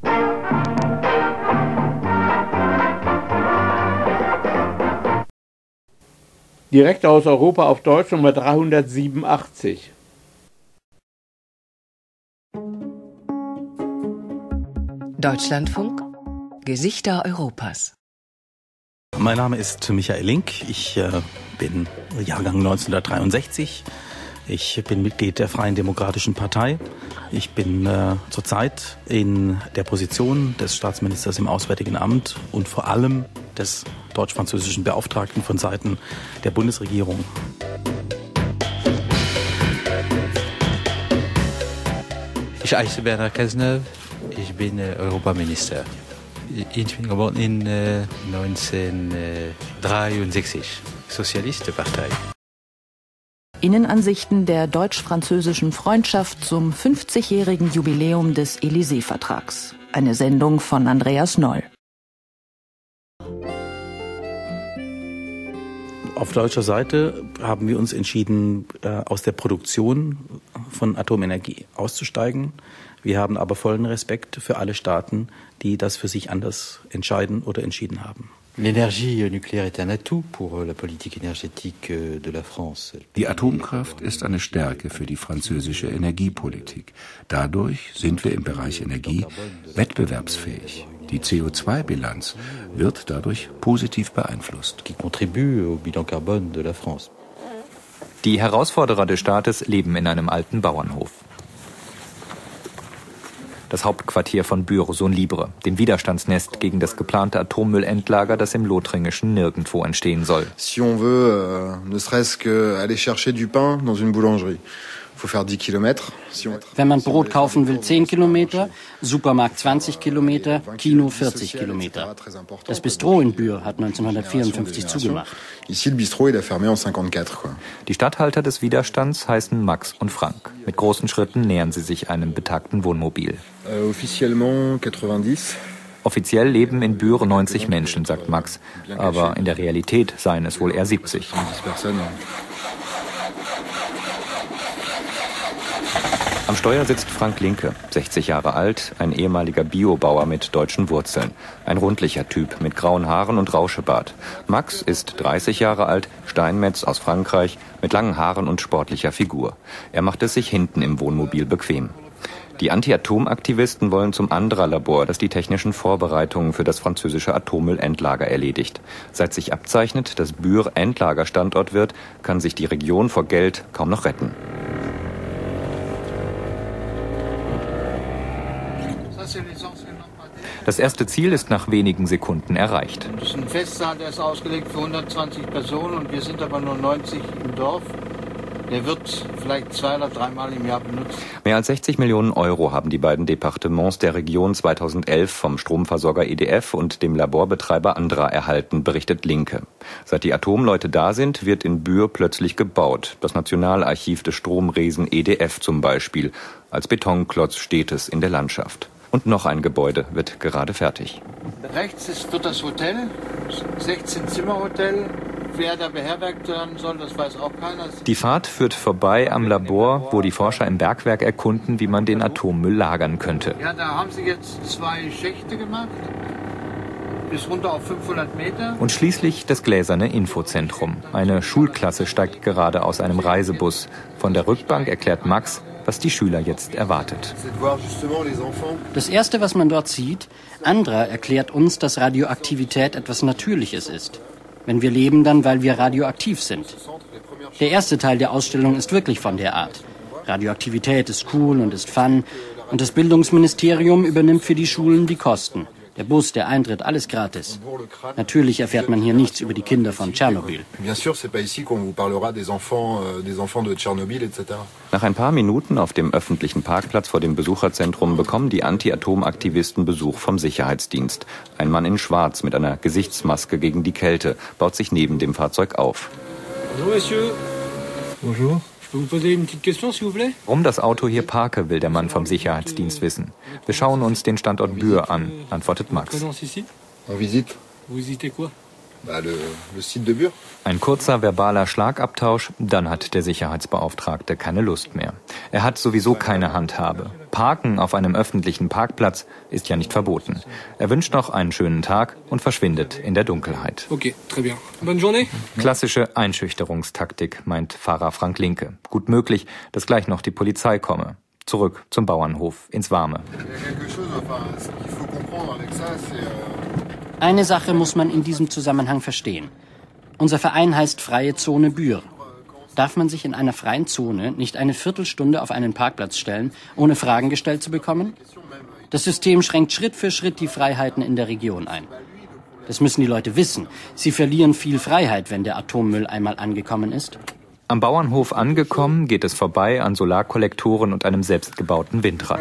Direkt aus Europa auf Deutsch Nummer 387. Deutschlandfunk Gesichter Europas. Mein Name ist Michael Link. Ich bin Jahrgang 1963. Ich bin Mitglied der Freien Demokratischen Partei. Ich bin zurzeit in der Position des Staatsministers im Auswärtigen Amt und vor allem des deutsch-französischen Beauftragten von Seiten der Bundesregierung. Ich heiße Bernhard Käsner. Ich bin Europaminister. Ich bin geboren in 1963. Sozialistenpartei. Innenansichten der deutsch-französischen Freundschaft zum 50-jährigen Jubiläum des Élysée-Vertrags. Eine Sendung von Andreas Noll. Auf deutscher Seite haben wir uns entschieden, aus der Produktion von Atomenergie auszusteigen. Wir haben aber vollen Respekt für alle Staaten, die das für sich anders entscheiden oder entschieden haben. L'énergie nucléaire est un atout pour la politique énergétique de la France. Die Atomkraft ist eine Stärke für die französische Energiepolitik. Dadurch sind wir im Bereich Energie wettbewerbsfähig. Die CO2-Bilanz wird dadurch positiv beeinflusst. Qui contribue au bilan carbone de la France. Die Herausforderer des Staates leben in einem alten Bauernhof. Das Hauptquartier von Bureau-Libre, dem Widerstandsnest gegen das geplante Atommüllendlager, das im Lothringischen nirgendwo entstehen soll. Si on veut, ne serait-ce que aller chercher du pain dans une boulangerie. Wenn man Brot kaufen will, 10 Kilometer, Supermarkt 20 Kilometer, Kino 40 Kilometer. Das Bistro in Bure hat 1954 zugemacht. Die Statthalter des Widerstands heißen Max und Frank. Mit großen Schritten nähern sie sich einem betagten Wohnmobil. Offiziell leben in Bure 90 Menschen, sagt Max. Aber in der Realität seien es wohl eher 70. Am Steuer sitzt Frank Linke, 60 Jahre alt, ein ehemaliger Biobauer mit deutschen Wurzeln. Ein rundlicher Typ mit grauen Haaren und Rauschebart. Max ist 30 Jahre alt, Steinmetz aus Frankreich, mit langen Haaren und sportlicher Figur. Er macht es sich hinten im Wohnmobil bequem. Die Anti-Atom-Aktivisten wollen zum Andra-Labor, das die technischen Vorbereitungen für das französische Atommüllendlager erledigt. Seit sich abzeichnet, dass Bure Endlagerstandort wird, kann sich die Region vor Geld kaum noch retten. Das erste Ziel ist nach wenigen Sekunden erreicht. Das ist ein Festsaal, der ist ausgelegt für 120 Personen und wir sind aber nur 90 im Dorf. Der wird vielleicht 2 oder 3 Mal im Jahr benutzt. Mehr als 60 Millionen Euro haben die beiden Departements der Region 2011 vom Stromversorger EDF und dem Laborbetreiber Andra erhalten, berichtet Linke. Seit die Atomleute da sind, wird in Bure plötzlich gebaut. Das Nationalarchiv des Stromriesen EDF zum Beispiel. Als Betonklotz steht es in der Landschaft. Und noch ein Gebäude wird gerade fertig. Rechts wird das Hotel, 16-Zimmer-Hotel. Wer da beherbergt werden soll, das weiß auch keiner. Die Fahrt führt vorbei am Labor, wo die Forscher im Bergwerk erkunden, wie man den Atommüll lagern könnte. Ja, da haben sie jetzt 2 Schächte gemacht, bis runter auf 500 Meter. Und schließlich das gläserne Infozentrum. Eine Schulklasse steigt gerade aus einem Reisebus. Von der Rückbank erklärt Max, was die Schüler jetzt erwartet. Das Erste, was man dort sieht, Andra erklärt uns, dass Radioaktivität etwas Natürliches ist. Wenn wir leben, dann weil wir radioaktiv sind. Der erste Teil der Ausstellung ist wirklich von der Art. Radioaktivität ist cool und ist fun. Und das Bildungsministerium übernimmt für die Schulen die Kosten. Der Bus, der Eintritt, alles gratis. Natürlich erfährt man hier nichts über die Kinder von Tschernobyl. Nach ein paar Minuten auf dem öffentlichen Parkplatz vor dem Besucherzentrum bekommen die Anti-Atom-Aktivisten Besuch vom Sicherheitsdienst. Ein Mann in Schwarz mit einer Gesichtsmaske gegen die Kälte baut sich neben dem Fahrzeug auf. Bonjour, Monsieur. Bonjour. Warum das Auto hier parke, will der Mann vom Sicherheitsdienst wissen. Wir schauen uns den Standort Bure an, antwortet Max. Ein kurzer verbaler Schlagabtausch, dann hat der Sicherheitsbeauftragte keine Lust mehr. Er hat sowieso keine Handhabe. Parken auf einem öffentlichen Parkplatz ist ja nicht verboten. Er wünscht noch einen schönen Tag und verschwindet in der Dunkelheit. Okay, très bien. Bonne journée. Klassische Einschüchterungstaktik, meint Pfarrer Frank Linke. Gut möglich, dass gleich noch die Polizei komme. Zurück zum Bauernhof, ins Warme. Eine Sache muss man in diesem Zusammenhang verstehen. Unser Verein heißt Freie Zone Bure. Darf man sich in einer freien Zone nicht eine Viertelstunde auf einen Parkplatz stellen, ohne Fragen gestellt zu bekommen? Das System schränkt Schritt für Schritt die Freiheiten in der Region ein. Das müssen die Leute wissen. Sie verlieren viel Freiheit, wenn der Atommüll einmal angekommen ist. Am Bauernhof angekommen, geht es vorbei an Solarkollektoren und einem selbstgebauten Windrad.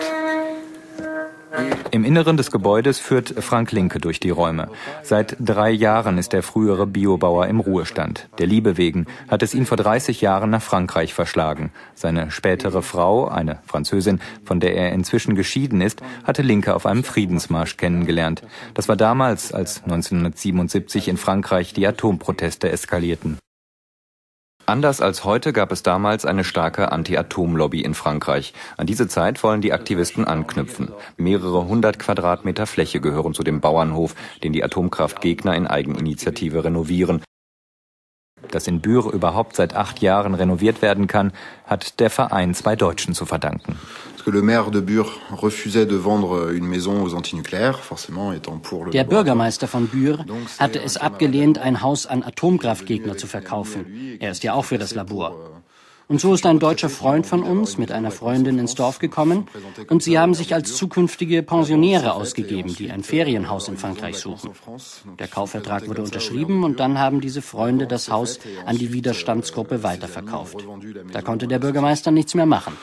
Im Inneren des Gebäudes führt Frank Linke durch die Räume. Seit 3 Jahren ist der frühere Biobauer im Ruhestand. Der Liebe wegen hat es ihn vor 30 Jahren nach Frankreich verschlagen. Seine spätere Frau, eine Französin, von der er inzwischen geschieden ist, hatte Linke auf einem Friedensmarsch kennengelernt. Das war damals, als 1977 in Frankreich die Atomproteste eskalierten. Anders als heute gab es damals eine starke Anti-Atom-Lobby in Frankreich. An diese Zeit wollen die Aktivisten anknüpfen. Mehrere 100 Quadratmeter Fläche gehören zu dem Bauernhof, den die Atomkraftgegner in Eigeninitiative renovieren. Dass in Bure überhaupt seit 8 Jahren renoviert werden kann, hat der Verein 2 Deutschen zu verdanken. Der Bürgermeister von Bure hatte es abgelehnt, ein Haus an Atomkraftgegner zu verkaufen. Er ist ja auch für das Labor. Und so ist ein deutscher Freund von uns mit einer Freundin ins Dorf gekommen und sie haben sich als zukünftige Pensionäre ausgegeben, die ein Ferienhaus in Frankreich suchen. Der Kaufvertrag wurde unterschrieben und dann haben diese Freunde das Haus an die Widerstandsgruppe weiterverkauft. Da konnte der Bürgermeister nichts mehr machen.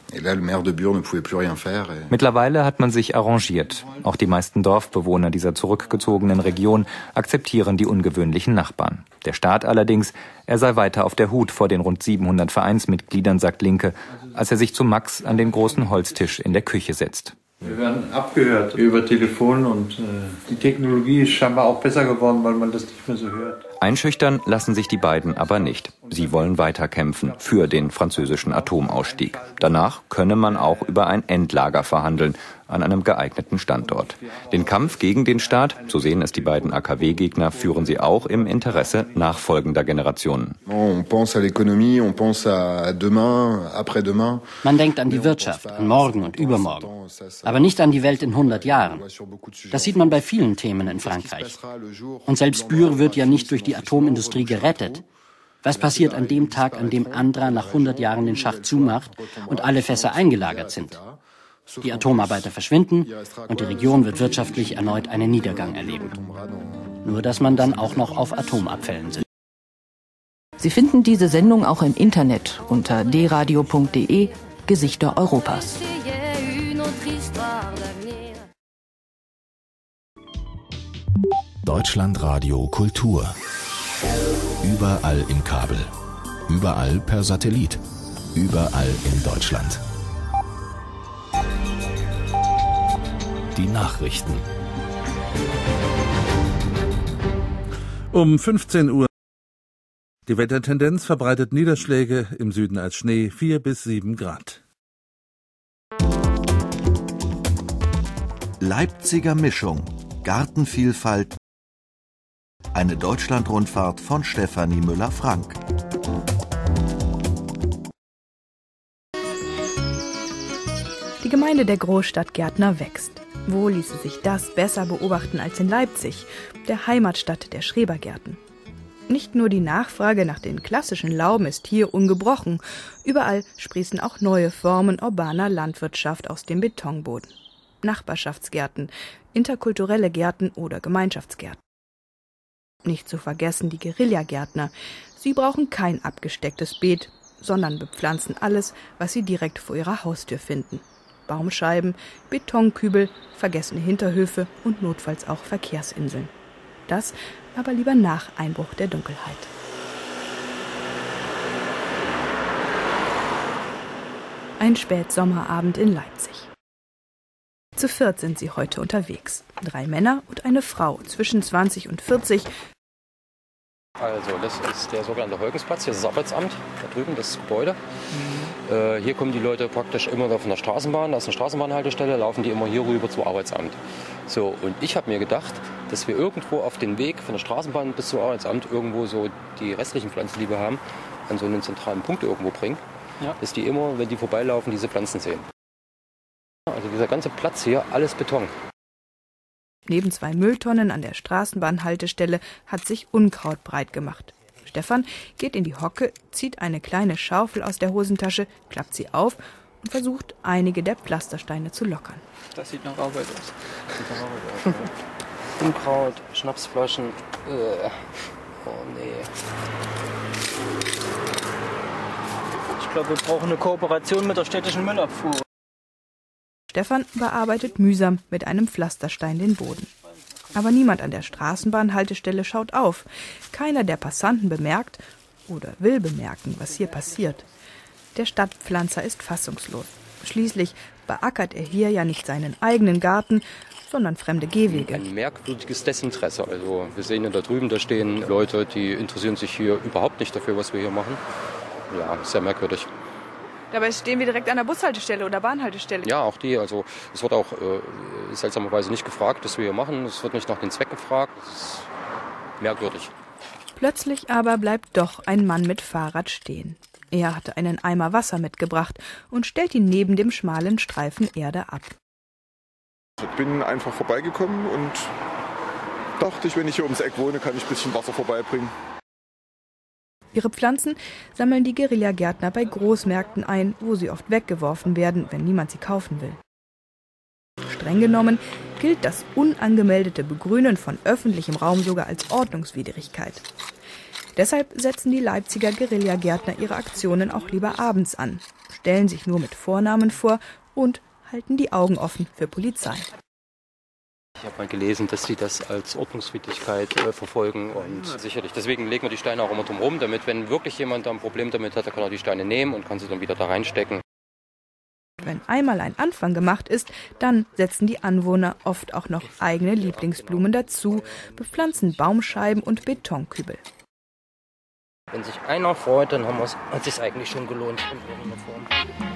Mittlerweile hat man sich arrangiert. Auch die meisten Dorfbewohner dieser zurückgezogenen Region akzeptieren die ungewöhnlichen Nachbarn. Der Staat allerdings, er sei weiter auf der Hut vor den rund 700 Vereinsmitgliedern, sagt Linke, als er sich zu Max an den großen Holztisch in der Küche setzt. Wir werden abgehört über Telefon und die Technologie ist scheinbar auch besser geworden, weil man das nicht mehr so hört. Einschüchtern lassen sich die beiden aber nicht. Sie wollen weiterkämpfen für den französischen Atomausstieg. Danach könne man auch über ein Endlager verhandeln, an einem geeigneten Standort. Den Kampf gegen den Staat, so sehen es die beiden AKW-Gegner, führen sie auch im Interesse nachfolgender Generationen. Man denkt an die Wirtschaft, an morgen und übermorgen, aber nicht an die Welt in 100 Jahren. Das sieht man bei vielen Themen in Frankreich. Und selbst Bure wird ja nicht durch die Atomindustrie gerettet. Was passiert an dem Tag, an dem Andra nach 100 Jahren den Schacht zumacht und alle Fässer eingelagert sind? Die Atomarbeiter verschwinden und die Region wird wirtschaftlich erneut einen Niedergang erleben. Nur, dass man dann auch noch auf Atomabfällen sitzt. Sie finden diese Sendung auch im Internet unter dradio.de Gesichter Europas. Deutschlandradio Kultur. Überall im Kabel. Überall per Satellit. Überall in Deutschland. Die Nachrichten. Um 15 Uhr. Die Wettertendenz verbreitet Niederschläge, im Süden als Schnee 4 bis 7 Grad. Leipziger Mischung. Gartenvielfalt. Eine Deutschlandrundfahrt von Stefanie Müller-Frank. Die Gemeinde der Großstadtgärtner wächst. Wo ließe sich das besser beobachten als in Leipzig, der Heimatstadt der Schrebergärten? Nicht nur die Nachfrage nach den klassischen Lauben ist hier ungebrochen. Überall sprießen auch neue Formen urbaner Landwirtschaft aus dem Betonboden. Nachbarschaftsgärten, interkulturelle Gärten oder Gemeinschaftsgärten. Nicht zu vergessen die Guerillagärtner. Sie brauchen kein abgestecktes Beet, sondern bepflanzen alles, was sie direkt vor ihrer Haustür finden. Baumscheiben, Betonkübel, vergessene Hinterhöfe und notfalls auch Verkehrsinseln. Das aber lieber nach Einbruch der Dunkelheit. Ein Spätsommerabend in Leipzig. Zu 4 sind sie heute unterwegs. 3 Männer und eine Frau zwischen 20 und 40. Also, das ist der sogenannte Holgensplatz, hier ist das Arbeitsamt, da drüben das Gebäude. Hier kommen die Leute praktisch immer von der Straßenbahn, da ist eine Straßenbahnhaltestelle, laufen die immer hier rüber zum Arbeitsamt. So, und ich habe mir gedacht, dass wir irgendwo auf den Weg von der Straßenbahn bis zum Arbeitsamt irgendwo so die restlichen Pflanzen, die wir haben, an so einen zentralen Punkt irgendwo bringen, dass die immer, wenn die vorbeilaufen, diese Pflanzen sehen. Also dieser ganze Platz hier, alles Beton. Neben 2 Mülltonnen an der Straßenbahnhaltestelle hat sich Unkraut breit gemacht. Stefan geht in die Hocke, zieht eine kleine Schaufel aus der Hosentasche, klappt sie auf und versucht, einige der Pflastersteine zu lockern. Das sieht nach Arbeit aus. Unkraut, Schnapsflaschen. Oh nee. Ich glaube, wir brauchen eine Kooperation mit der städtischen Müllabfuhr. Stefan bearbeitet mühsam mit einem Pflasterstein den Boden. Aber niemand an der Straßenbahnhaltestelle schaut auf. Keiner der Passanten bemerkt oder will bemerken, was hier passiert. Der Stadtpflanzer ist fassungslos. Schließlich beackert er hier ja nicht seinen eigenen Garten, sondern fremde Gehwege. Ein merkwürdiges Desinteresse. Also wir sehen ja da drüben, da stehen Leute, die interessieren sich hier überhaupt nicht dafür, was wir hier machen. Ja, sehr merkwürdig. Dabei stehen wir direkt an der Bushaltestelle oder Bahnhaltestelle. Ja, auch die. Also es wird auch seltsamerweise nicht gefragt, was wir hier machen. Es wird nicht nach den Zwecken gefragt. Das ist merkwürdig. Plötzlich aber bleibt doch ein Mann mit Fahrrad stehen. Er hatte einen Eimer Wasser mitgebracht und stellt ihn neben dem schmalen Streifen Erde ab. Ich bin einfach vorbeigekommen und dachte ich, wenn ich hier ums Eck wohne, kann ich ein bisschen Wasser vorbeibringen. Ihre Pflanzen sammeln die Guerillagärtner bei Großmärkten ein, wo sie oft weggeworfen werden, wenn niemand sie kaufen will. Streng genommen gilt das unangemeldete Begrünen von öffentlichem Raum sogar als Ordnungswidrigkeit. Deshalb setzen die Leipziger Guerillagärtner ihre Aktionen auch lieber abends an, stellen sich nur mit Vornamen vor und halten die Augen offen für Polizei. Ich habe mal gelesen, dass sie das als Ordnungswidrigkeit verfolgen und sicherlich. Deswegen legen wir die Steine auch immer drum rum, damit, wenn wirklich jemand da ein Problem damit hat, dann kann er die Steine nehmen und kann sie dann wieder da reinstecken. Wenn einmal ein Anfang gemacht ist, dann setzen die Anwohner oft auch noch eigene Lieblingsblumen dazu, bepflanzen Baumscheiben und Betonkübel. Wenn sich einer freut, dann hat es sich eigentlich schon gelohnt in irgendeiner Form.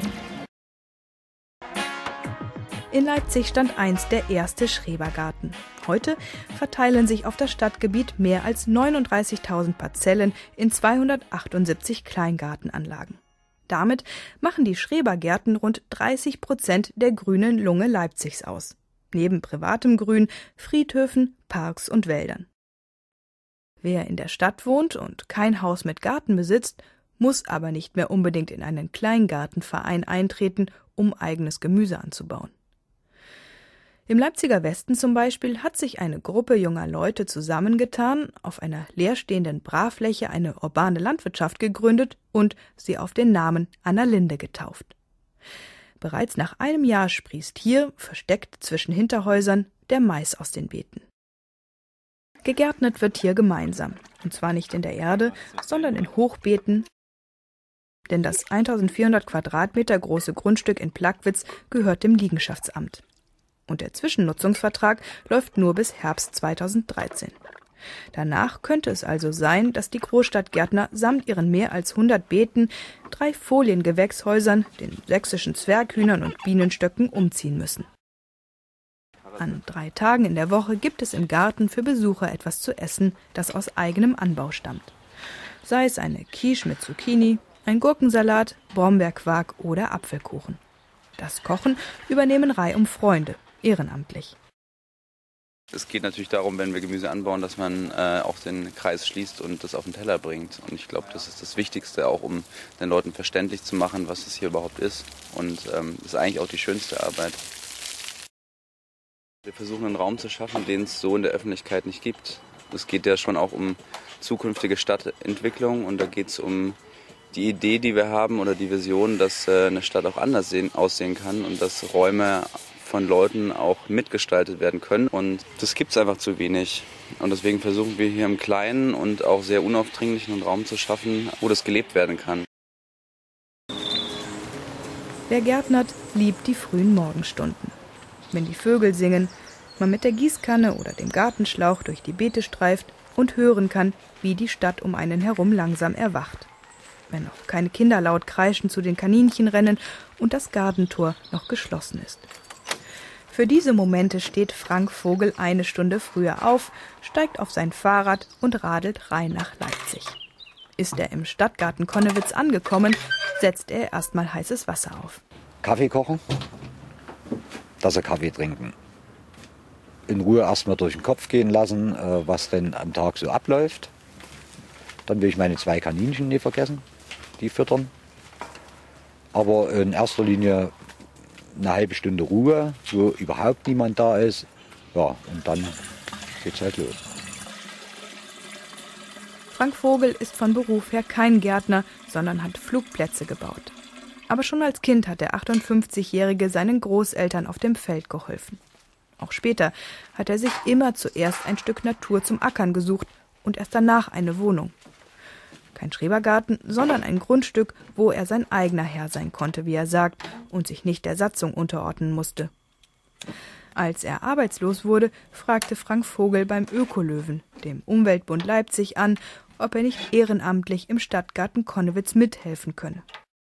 In Leipzig stand einst der erste Schrebergarten. Heute verteilen sich auf das Stadtgebiet mehr als 39.000 Parzellen in 278 Kleingartenanlagen. Damit machen die Schrebergärten rund 30% der grünen Lunge Leipzigs aus. Neben privatem Grün, Friedhöfen, Parks und Wäldern. Wer in der Stadt wohnt und kein Haus mit Garten besitzt, muss aber nicht mehr unbedingt in einen Kleingartenverein eintreten, um eigenes Gemüse anzubauen. Im Leipziger Westen zum Beispiel hat sich eine Gruppe junger Leute zusammengetan, auf einer leerstehenden Brachfläche eine urbane Landwirtschaft gegründet und sie auf den Namen Anna Linde getauft. Bereits nach einem Jahr sprießt hier, versteckt zwischen Hinterhäusern, der Mais aus den Beeten. Gegärtnet wird hier gemeinsam, und zwar nicht in der Erde, sondern in Hochbeeten, denn das 1400 Quadratmeter große Grundstück in Plagwitz gehört dem Liegenschaftsamt. Und der Zwischennutzungsvertrag läuft nur bis Herbst 2013. Danach könnte es also sein, dass die Großstadtgärtner samt ihren mehr als 100 Beeten, 3 Foliengewächshäusern, den sächsischen Zwerghühnern und Bienenstöcken umziehen müssen. An 3 Tagen in der Woche gibt es im Garten für Besucher etwas zu essen, das aus eigenem Anbau stammt. Sei es eine Quiche mit Zucchini, ein Gurkensalat, Brombeerquark oder Apfelkuchen. Das Kochen übernehmen reihum Freunde, ehrenamtlich. Es geht natürlich darum, wenn wir Gemüse anbauen, dass man auch den Kreis schließt und das auf den Teller bringt. Und ich glaube, das ist das Wichtigste, auch um den Leuten verständlich zu machen, was es hier überhaupt ist. Und das ist eigentlich auch die schönste Arbeit. Wir versuchen einen Raum zu schaffen, den es so in der Öffentlichkeit nicht gibt. Es geht ja schon auch um zukünftige Stadtentwicklung und da geht es um die Idee, die wir haben oder die Vision, dass eine Stadt auch anders aussehen kann und dass Räume von Leuten auch mitgestaltet werden können. Und das gibt es einfach zu wenig. Und deswegen versuchen wir hier im Kleinen und auch sehr unaufdringlichen einen Raum zu schaffen, wo das gelebt werden kann. Wer gärtnert, liebt die frühen Morgenstunden. Wenn die Vögel singen, man mit der Gießkanne oder dem Gartenschlauch durch die Beete streift und hören kann, wie die Stadt um einen herum langsam erwacht. wenn noch keine Kinder laut kreischend zu den Kaninchen rennen und das Gartentor noch geschlossen ist. Für diese Momente steht Frank Vogel 1 Stunde früher auf, steigt auf sein Fahrrad und radelt rein nach Leipzig. Ist er im Stadtgarten Connewitz angekommen, setzt er erstmal heißes Wasser auf. Kaffee kochen, Tasse Kaffee trinken. In Ruhe erstmal durch den Kopf gehen lassen, was denn am Tag so abläuft. Dann will ich meine 2 Kaninchen nicht vergessen, die füttern. Aber in erster Linie eine halbe Stunde Ruhe, wo überhaupt niemand da ist. Ja, und dann geht's halt los. Frank Vogel ist von Beruf her kein Gärtner, sondern hat Flugplätze gebaut. Aber schon als Kind hat der 58-Jährige seinen Großeltern auf dem Feld geholfen. Auch später hat er sich immer zuerst ein Stück Natur zum Ackern gesucht und erst danach eine Wohnung. Kein Schrebergarten, sondern ein Grundstück, wo er sein eigener Herr sein konnte, wie er sagt, und sich nicht der Satzung unterordnen musste. Als er arbeitslos wurde, fragte Frank Vogel beim Ökolöwen, dem Umweltbund Leipzig, an, ob er nicht ehrenamtlich im Stadtgarten Connewitz mithelfen könne.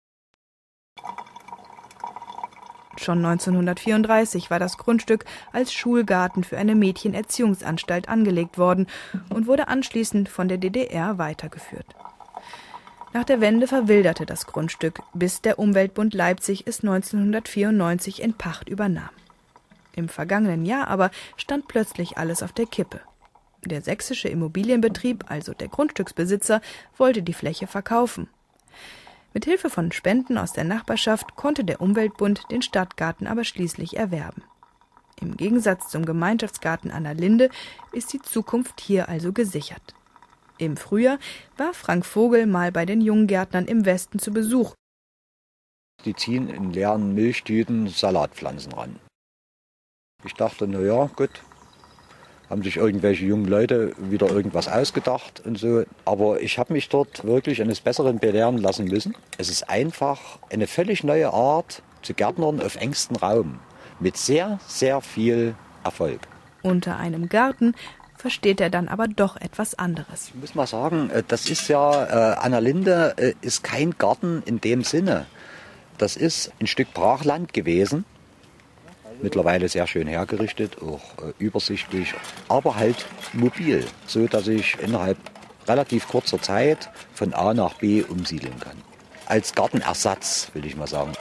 Schon 1934 war das Grundstück als Schulgarten für eine Mädchenerziehungsanstalt angelegt worden und wurde anschließend von der DDR weitergeführt. Nach der Wende verwilderte das Grundstück, bis der Umweltbund Leipzig es 1994 in Pacht übernahm. Im vergangenen Jahr aber stand plötzlich alles auf der Kippe. Der sächsische Immobilienbetrieb, also der Grundstücksbesitzer, wollte die Fläche verkaufen. Mit Hilfe von Spenden aus der Nachbarschaft konnte der Umweltbund den Stadtgarten aber schließlich erwerben. Im Gegensatz zum Gemeinschaftsgarten an der Linde ist die Zukunft hier also gesichert. Im Frühjahr war Frank Vogel mal bei den Junggärtnern im Westen zu Besuch. Die ziehen in leeren Milchtüten Salatpflanzen ran. Ich dachte, na ja, gut, haben sich irgendwelche jungen Leute wieder irgendwas ausgedacht und so. Aber ich habe mich dort wirklich eines Besseren belehren lassen müssen. Es ist einfach eine völlig neue Art zu Gärtnern auf engstem Raum mit sehr, sehr viel Erfolg. Unter einem Garten versteht er dann aber doch etwas anderes. Ich muss mal sagen, das ist ja, an der Linde ist kein Garten in dem Sinne. Das ist ein Stück Brachland gewesen. Mittlerweile sehr schön hergerichtet, auch übersichtlich, aber halt mobil, so dass ich innerhalb relativ kurzer Zeit von A nach B umsiedeln kann. Als Gartenersatz, will ich mal sagen.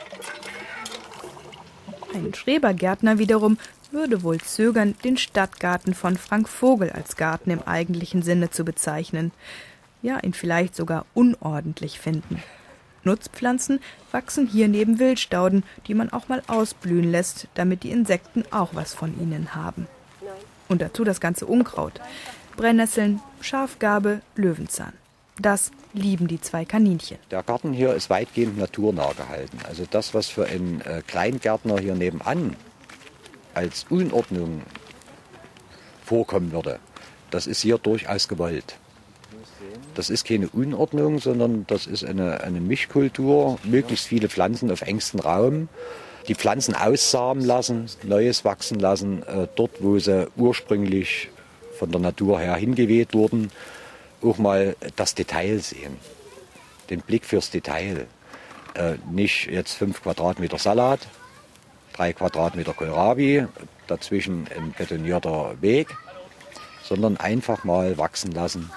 Ein Schrebergärtner wiederum würde wohl zögern, den Stadtgarten von Frank Vogel als Garten im eigentlichen Sinne zu bezeichnen. Ja, ihn vielleicht sogar unordentlich finden. Nutzpflanzen wachsen hier neben Wildstauden, die man auch mal ausblühen lässt, damit die Insekten auch was von ihnen haben. Und dazu das ganze Unkraut. Brennnesseln, Schafgarbe, Löwenzahn. Das lieben die 2 Kaninchen. Der Garten hier ist weitgehend naturnah gehalten. Also das, was für einen Kleingärtner hier nebenan als Unordnung vorkommen würde, das ist hier durchaus gewollt. Das ist keine Unordnung, sondern das ist eine Mischkultur, möglichst viele Pflanzen auf engstem Raum, die Pflanzen aussamen lassen, Neues wachsen lassen, dort, wo sie ursprünglich von der Natur her hingeweht wurden, auch mal das Detail sehen, den Blick fürs Detail. Nicht jetzt 5 Quadratmeter Salat, 3 Quadratmeter Kohlrabi, dazwischen ein betonierter Weg, sondern einfach mal wachsen lassen.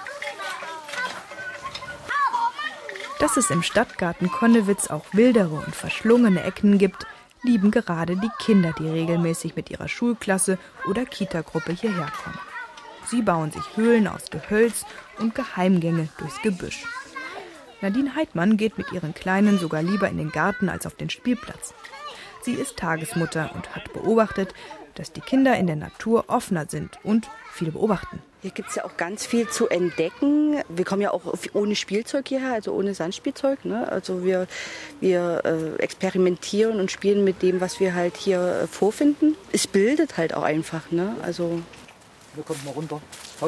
Dass es im Stadtgarten Connewitz auch wildere und verschlungene Ecken gibt, lieben gerade die Kinder, die regelmäßig mit ihrer Schulklasse oder Kitagruppe hierher kommen. Sie bauen sich Höhlen aus Gehölz und Geheimgänge durchs Gebüsch. Nadine Heidmann geht mit ihren Kleinen sogar lieber in den Garten als auf den Spielplatz. Sie ist Tagesmutter und hat beobachtet, dass die Kinder in der Natur offener sind und viel beobachten. Hier gibt es ja auch ganz viel zu entdecken. Wir kommen ja auch ohne Spielzeug hierher, also ohne Sandspielzeug. Ne? Also wir experimentieren und spielen mit dem, was wir halt hier vorfinden. Es bildet halt auch einfach. Ne? Also wir kommen mal runter. Hopp.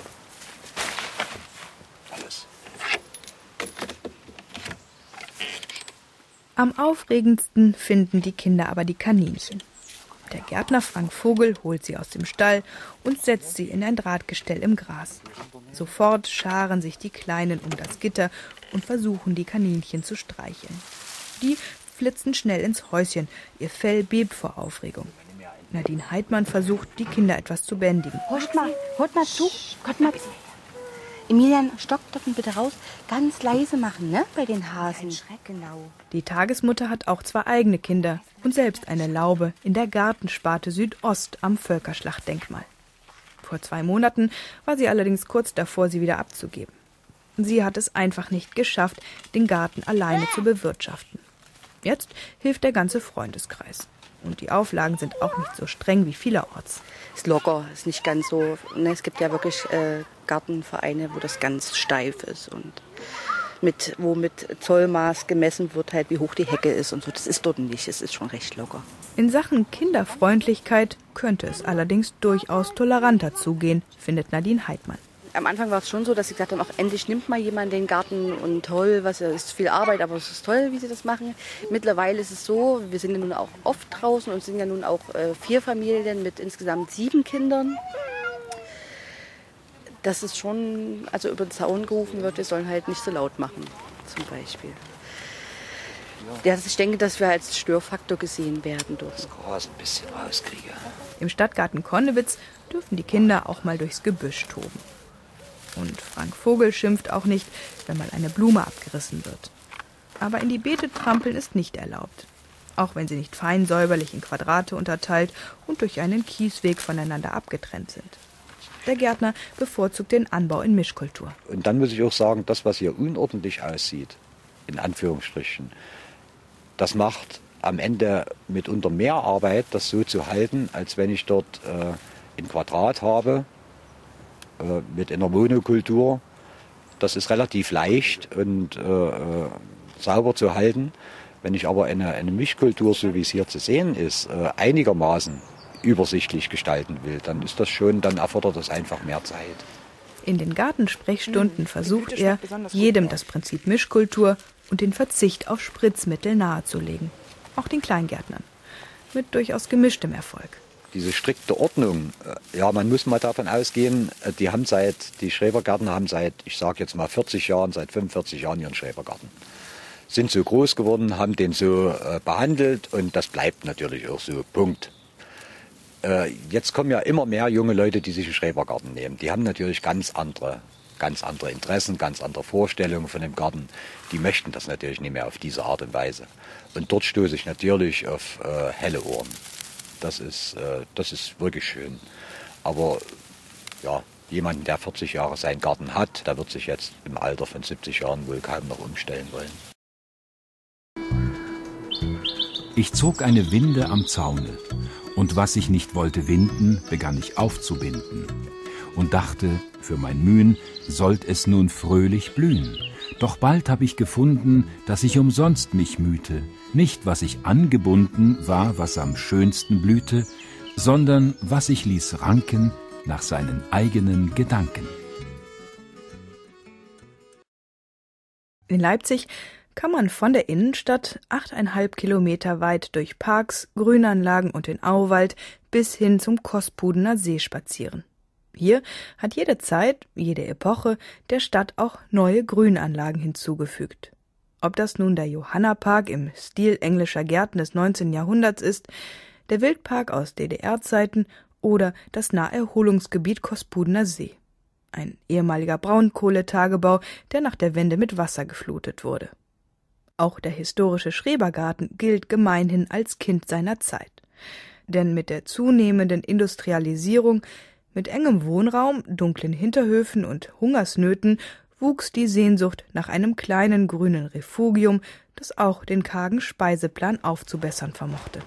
Alles. Am aufregendsten finden die Kinder aber die Kaninchen. Der Gärtner Frank Vogel holt sie aus dem Stall und setzt sie in ein Drahtgestell im Gras. Sofort scharen sich die Kleinen um das Gitter und versuchen, die Kaninchen zu streicheln. Die flitzen schnell ins Häuschen, ihr Fell bebt vor Aufregung. Nadine Heidmann versucht, die Kinder etwas zu bändigen. Hört mal zu. Gott mal. Emilian, stock doch bitte raus. Ganz leise machen, ne? Bei den Hasen. Schreck, genau. Die Tagesmutter hat auch 2 eigene Kinder und selbst eine Laube in der Gartensparte Südost am Völkerschlachtdenkmal. Vor 2 Monaten war sie allerdings kurz davor, sie wieder abzugeben. Sie hat es einfach nicht geschafft, den Garten alleine zu bewirtschaften. Jetzt hilft der ganze Freundeskreis. Und die Auflagen sind auch nicht so streng wie vielerorts. Ist locker, ist nicht ganz so. Ne, es gibt ja wirklich Gartenvereine, wo das ganz steif ist und wo mit Zollmaß gemessen wird, halt wie hoch die Hecke ist und so. Das ist dort nicht, es ist schon recht locker. In Sachen Kinderfreundlichkeit könnte es allerdings durchaus toleranter zugehen, findet Nadine Heidmann. Am Anfang war es schon so, dass sie gesagt haben, auch endlich nimmt mal jemand den Garten und toll, es ist viel Arbeit, aber es ist toll, wie sie das machen. Mittlerweile ist es so, wir sind ja nun auch oft draußen und sind ja nun auch 4 Familien mit insgesamt 7 Kindern. Dass es schon, also über den Zaun gerufen wird, wir sollen halt nicht so laut machen, zum Beispiel. Ja, ich denke, dass wir als Störfaktor gesehen werden dort. Das Gras ein bisschen rauskriege. Im Stadtgarten Konnewitz dürfen die Kinder auch mal durchs Gebüsch toben. Und Frank Vogel schimpft auch nicht, wenn mal eine Blume abgerissen wird. Aber in die Beete trampeln ist nicht erlaubt. Auch wenn sie nicht fein säuberlich in Quadrate unterteilt und durch einen Kiesweg voneinander abgetrennt sind. Der Gärtner bevorzugt den Anbau in Mischkultur. Und dann muss ich auch sagen, das, was hier unordentlich aussieht, in Anführungsstrichen, das macht am Ende mitunter mehr Arbeit, das so zu halten, als wenn ich dort ein Quadrat habe, mit einer Monokultur. Das ist relativ leicht und sauber zu halten. Wenn ich aber eine Mischkultur, so wie es hier zu sehen ist, einigermaßen übersichtlich gestalten will, dann ist das schon, dann erfordert das einfach mehr Zeit. In den Gartensprechstunden versucht er, jedem das Prinzip Mischkultur und den Verzicht auf Spritzmittel nahezulegen. Auch den Kleingärtnern. Mit durchaus gemischtem Erfolg. Diese strikte Ordnung, ja, man muss mal davon ausgehen, die Schrebergärtner haben seit, ich sage jetzt mal 40 Jahren, seit 45 Jahren ihren Schrebergarten. Sind so groß geworden, haben den so behandelt und das bleibt natürlich auch so, Punkt. Jetzt kommen ja immer mehr junge Leute, die sich einen Schrebergarten nehmen. Die haben natürlich ganz andere Interessen, ganz andere Vorstellungen von dem Garten. Die möchten das natürlich nicht mehr auf diese Art und Weise. Und dort stoße ich natürlich auf helle Ohren. Das ist wirklich schön. Aber ja, jemand, der 40 Jahre seinen Garten hat, der wird sich jetzt im Alter von 70 Jahren wohl kaum noch umstellen wollen. Ich zog eine Winde am Zaune, und was ich nicht wollte winden, begann ich aufzubinden, und dachte, für mein Mühen sollt es nun fröhlich blühen. Doch bald hab ich gefunden, dass ich umsonst mich mühte, nicht was ich angebunden war, was am schönsten blühte, sondern was ich ließ ranken nach seinen eigenen Gedanken. In Leipzig kann man von der Innenstadt 8,5 Kilometer weit durch Parks, Grünanlagen und den Auwald bis hin zum Kospudener See spazieren. Hier hat jede Zeit, jede Epoche der Stadt auch neue Grünanlagen hinzugefügt. Ob das nun der Johannapark im Stil englischer Gärten des 19. Jahrhunderts ist, der Wildpark aus DDR-Zeiten oder das Naherholungsgebiet Kospudener See. Ein ehemaliger Braunkohletagebau, der nach der Wende mit Wasser geflutet wurde. Auch der historische Schrebergarten gilt gemeinhin als Kind seiner Zeit. Denn mit der zunehmenden Industrialisierung, mit engem Wohnraum, dunklen Hinterhöfen und Hungersnöten wuchs die Sehnsucht nach einem kleinen grünen Refugium, das auch den kargen Speiseplan aufzubessern vermochte.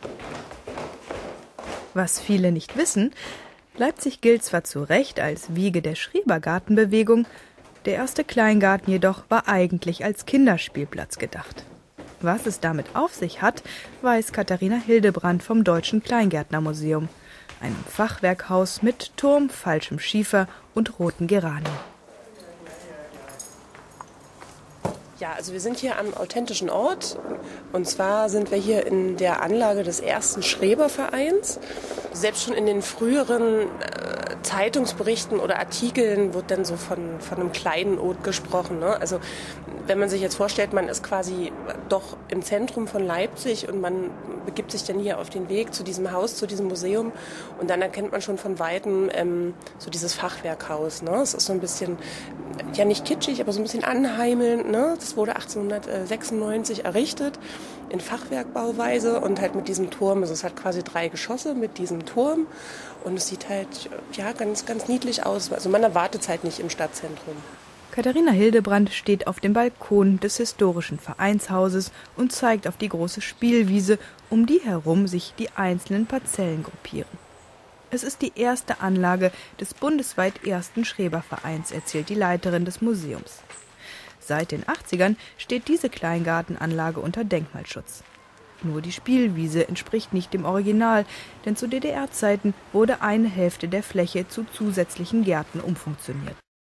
Was viele nicht wissen, Leipzig gilt zwar zu Recht als Wiege der Schrebergartenbewegung, der erste Kleingarten jedoch war eigentlich als Kinderspielplatz gedacht. Was es damit auf sich hat, weiß Katharina Hildebrand vom Deutschen Kleingärtnermuseum, einem Fachwerkhaus mit Turm, falschem Schiefer und roten Geranien. Ja, also wir sind hier am authentischen Ort. Und zwar sind wir hier in der Anlage des ersten Schrebervereins. Selbst schon in den früheren Zeitungsberichten oder Artikeln wird dann so von einem kleinen Ort gesprochen. Ne? Also wenn man sich jetzt vorstellt, man ist quasi doch im Zentrum von Leipzig und man begibt sich dann hier auf den Weg zu diesem Haus, zu diesem Museum und dann erkennt man schon von Weitem so dieses Fachwerkhaus. Ne? Es ist so ein bisschen, ja nicht kitschig, aber so ein bisschen anheimelnd. Ne? Das wurde 1896 errichtet in Fachwerkbauweise und halt mit diesem Turm. Also es hat quasi 3 Geschosse mit diesem Turm und es sieht halt ja ganz, ganz niedlich aus. Also man erwartet es halt nicht im Stadtzentrum. Katharina Hildebrandt steht auf dem Balkon des historischen Vereinshauses und zeigt auf die große Spielwiese, um die herum sich die einzelnen Parzellen gruppieren. Es ist die erste Anlage des bundesweit ersten Schrebervereins, erzählt die Leiterin des Museums. Seit den 80ern steht diese Kleingartenanlage unter Denkmalschutz. Nur die Spielwiese entspricht nicht dem Original, denn zu DDR-Zeiten wurde eine Hälfte der Fläche zu zusätzlichen Gärten umfunktioniert.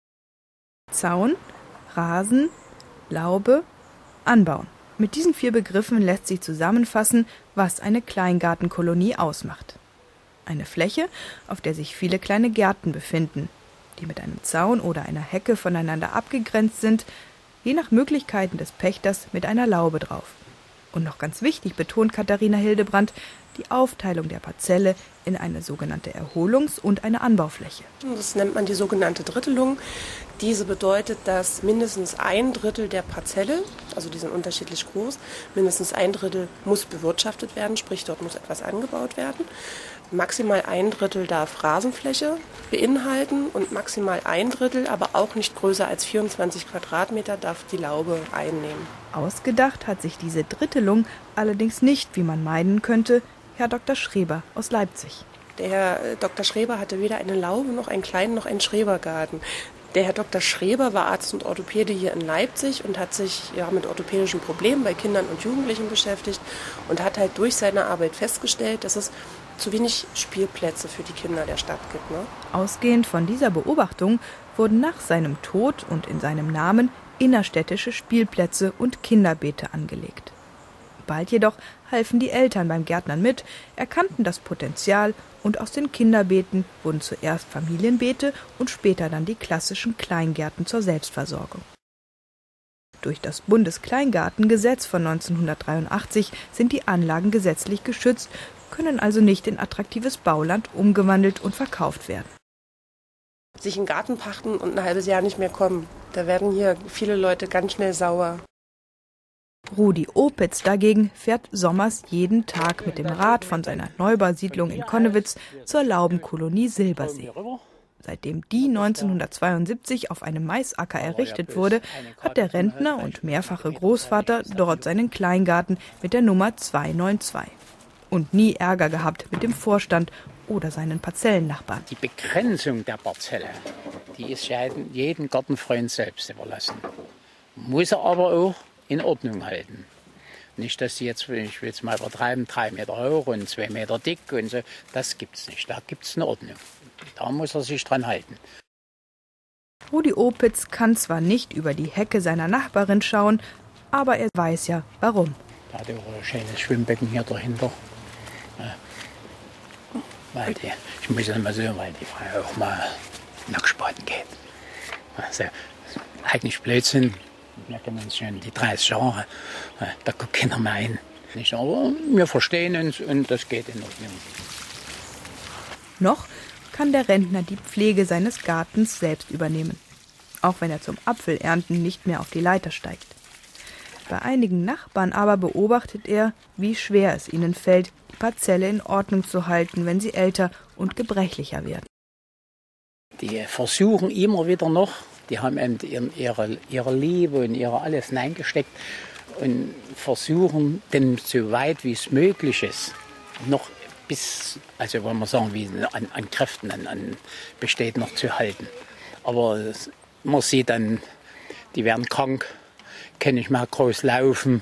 Zaun, Rasen, Laube, Anbauen. Mit diesen 4 Begriffen lässt sich zusammenfassen, was eine Kleingartenkolonie ausmacht. Eine Fläche, auf der sich viele kleine Gärten befinden, die mit einem Zaun oder einer Hecke voneinander abgegrenzt sind, je nach Möglichkeiten des Pächters mit einer Laube drauf. Und noch ganz wichtig betont Katharina Hildebrandt die Aufteilung der Parzelle in eine sogenannte Erholungs- und eine Anbaufläche. Das nennt man die sogenannte Drittelung. Diese bedeutet, dass mindestens 1/3 der Parzelle, also die sind unterschiedlich groß, mindestens 1/3 muss bewirtschaftet werden, sprich dort muss etwas angebaut werden. Maximal 1/3 darf Rasenfläche beinhalten und maximal 1/3, aber auch nicht größer als 24 Quadratmeter, darf die Laube einnehmen. Ausgedacht hat sich diese Drittelung allerdings nicht, wie man meinen könnte, Herr Dr. Schreber aus Leipzig. Der Herr Dr. Schreber hatte weder eine Laube noch einen kleinen noch einen Schrebergarten. Der Herr Dr. Schreber war Arzt und Orthopäde hier in Leipzig und hat sich mit orthopädischen Problemen bei Kindern und Jugendlichen beschäftigt und hat halt durch seine Arbeit festgestellt, dass es zu wenig Spielplätze für die Kinder der Stadt gibt. Ne? Ausgehend von dieser Beobachtung wurden nach seinem Tod und in seinem Namen innerstädtische Spielplätze und Kinderbeete angelegt. Bald jedoch halfen die Eltern beim Gärtnern mit, erkannten das Potenzial und aus den Kinderbeeten wurden zuerst Familienbeete und später dann die klassischen Kleingärten zur Selbstversorgung. Durch das Bundeskleingartengesetz von 1983 sind die Anlagen gesetzlich geschützt, können also nicht in attraktives Bauland umgewandelt und verkauft werden. Sich einen Garten pachten und ein halbes Jahr nicht mehr kommen, da werden hier viele Leute ganz schnell sauer. Rudi Opitz dagegen fährt sommers jeden Tag mit dem Rad von seiner Neubausiedlung in Connewitz zur Laubenkolonie Silbersee. Seitdem die 1972 auf einem Maisacker errichtet wurde, hat der Rentner und mehrfache Großvater dort seinen Kleingarten mit der Nummer 292. Und nie Ärger gehabt mit dem Vorstand oder seinen Parzellennachbarn. Die Begrenzung der Parzelle, die ist ja jedem Gartenfreund selbst überlassen. Muss er aber auch in Ordnung halten. Nicht, dass die jetzt, ich will es mal übertreiben, 3 Meter hoch und 2 Meter dick und so. Das gibt's nicht. Da gibt's eine Ordnung. Da muss er sich dran halten. Rudi Opitz kann zwar nicht über die Hecke seiner Nachbarin schauen, aber er weiß ja, warum. Da hat er auch ein schönes Schwimmbecken hier dahinter. Weil ich muss es mal sehen, weil die Frau auch mal Nacktsporten geht. Also, eigentlich Blödsinn. Wir kennen uns schon die 30 Jahre. Da guckt keiner mehr hin. Aber wir verstehen uns und das geht in Ordnung. Noch kann der Rentner die Pflege seines Gartens selbst übernehmen. Auch wenn er zum Apfelernten nicht mehr auf die Leiter steigt. Bei einigen Nachbarn aber beobachtet er, wie schwer es ihnen fällt, die Parzelle in Ordnung zu halten, wenn sie älter und gebrechlicher werden. Die versuchen immer wieder noch, die haben eben ihre Liebe und ihre alles hineingesteckt und versuchen, denn so weit wie es möglich ist, noch bis, also wollen wir sagen, wie an Kräften besteht, noch zu halten. Aber man sieht dann, die werden krank, können nicht mehr groß laufen.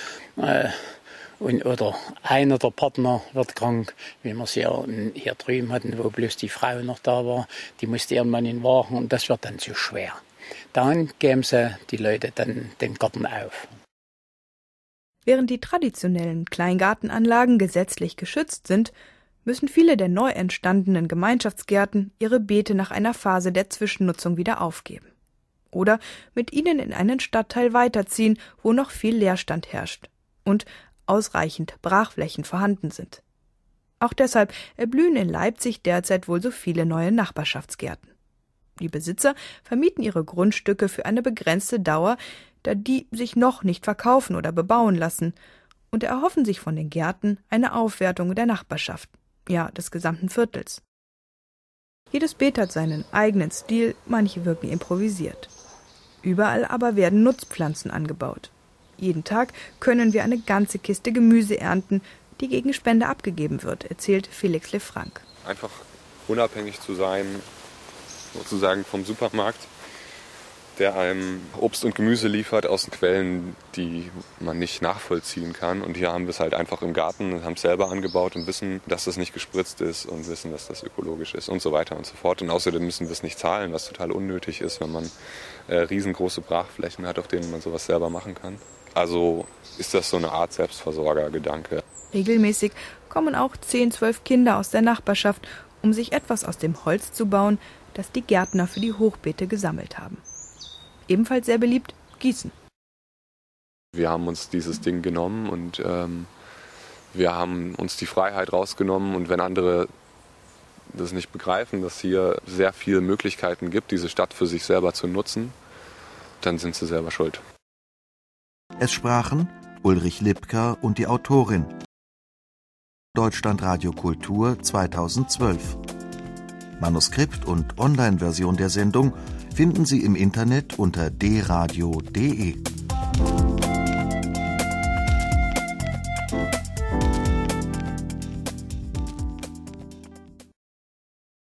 Oder einer der Partner wird krank, wie wir es hier drüben hatten, wo bloß die Frau noch da war, die musste ihren Mann in Wagen und das wird dann zu schwer. dann geben sie die Leute dann den Garten auf. Während die traditionellen Kleingartenanlagen gesetzlich geschützt sind, müssen viele der neu entstandenen Gemeinschaftsgärten ihre Beete nach einer Phase der Zwischennutzung wieder aufgeben. Oder mit ihnen in einen Stadtteil weiterziehen, wo noch viel Leerstand herrscht und ausreichend Brachflächen vorhanden sind. Auch deshalb erblühen in Leipzig derzeit wohl so viele neue Nachbarschaftsgärten. Die Besitzer vermieten ihre Grundstücke für eine begrenzte Dauer, da die sich noch nicht verkaufen oder bebauen lassen, und erhoffen sich von den Gärten eine Aufwertung der Nachbarschaft, ja des gesamten Viertels. Jedes Beet hat seinen eigenen Stil, manche wirken improvisiert. Überall aber werden Nutzpflanzen angebaut. Jeden Tag können wir eine ganze Kiste Gemüse ernten, die gegen Spende abgegeben wird, erzählt Felix Lefranc. Einfach unabhängig zu sein, sozusagen vom Supermarkt, der einem Obst und Gemüse liefert aus Quellen, die man nicht nachvollziehen kann. Und hier haben wir es halt einfach im Garten und haben es selber angebaut und wissen, dass das nicht gespritzt ist und wissen, dass das ökologisch ist und so weiter und so fort. Und außerdem müssen wir es nicht zahlen, was total unnötig ist, wenn man riesengroße Brachflächen hat, auf denen man sowas selber machen kann. Also ist das so eine Art Selbstversorgergedanke. Regelmäßig kommen auch 10, 12 Kinder aus der Nachbarschaft, um sich etwas aus dem Holz zu bauen, das die Gärtner für die Hochbeete gesammelt haben. Ebenfalls sehr beliebt, Gießen. Wir haben uns dieses Ding genommen und wir haben uns die Freiheit rausgenommen. Und wenn andere das nicht begreifen, dass hier sehr viele Möglichkeiten gibt, diese Stadt für sich selber zu nutzen, dann sind sie selber schuld. Es sprachen Ulrich Lipka und die Autorin. Deutschlandradio Kultur 2012. Manuskript und Online-Version der Sendung finden Sie im Internet unter dradio.de.